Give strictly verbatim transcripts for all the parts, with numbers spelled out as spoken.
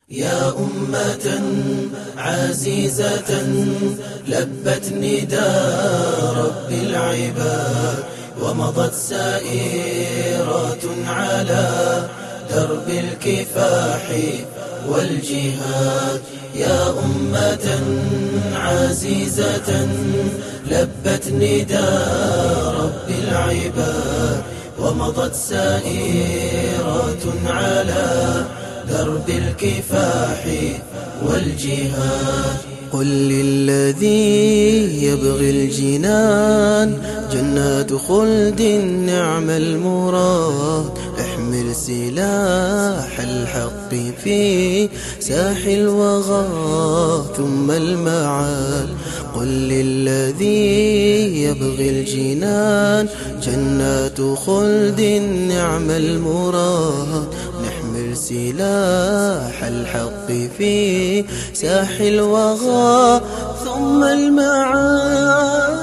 يا أمة عزيزة لبت نداء رب العباد ومضت سائرات على درب الكفاح والجهاد. يا أمة عزيزة لبت نداء رب العباد ومضت سائرات على درب الكفاح والجهاد. قل للذي يبغي الجنان جنات خلد نعم المراد. احمل سلاح الحق في ساح الوغى ثم المعاد. قل للذي يبغي الجنان جنات خلد نعم المراد. نحمل سلاح الحق في ساح الوغى ثم المعاد.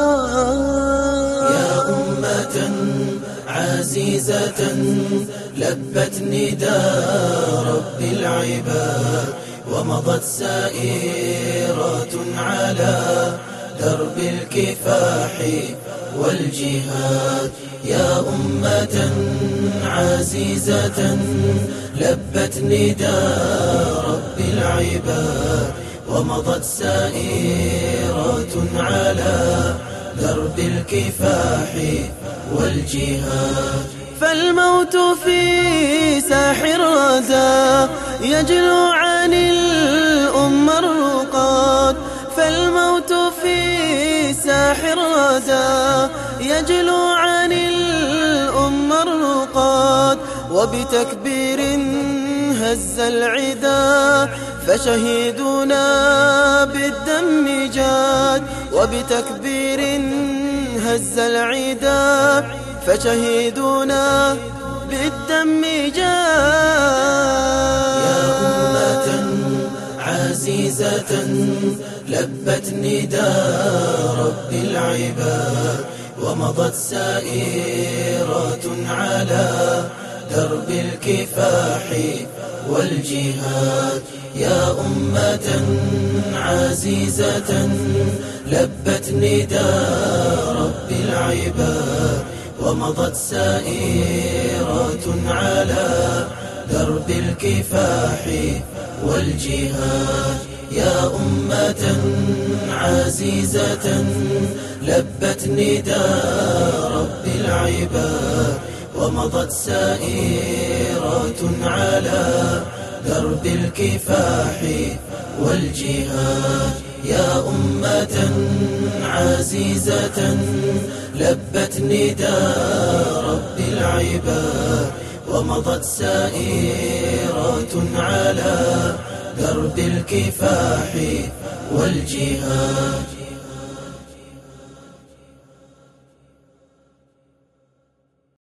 يا أمة عزيزة لبت نداء رب العباد ومضت سائرات على درب الكفاح والجهاد. يا أمة عزيزة لبت نداء رب العباد ومضت سائرات على درب الكفاح والجهاد. فالموت في ساح الردى يجلو عن الأمة الرقاد. فالموت في ساح الردى يجلو عن الأمة الرقاد. وبتكبير هز العدا فشهيدنا بالدم جاد. وبتكبير هز العدا فشهيدنا بالدم جاد. يا أمة عزيزة لبت نداء رب العباد ومضت سائرات على درب الكفاح والجهاد. يا أمة عزيزة لبت نداء رب العباد ومضت سائرات على درب الكفاح والجهاد. يا أمة عزيزة لبت نداء رب العباد ومضت سائرات على درب الكفاح والجهاد. يا أمة عزيزة لبت نداء رب العباد ومضت سائرات على درب الكفاح والجهاد.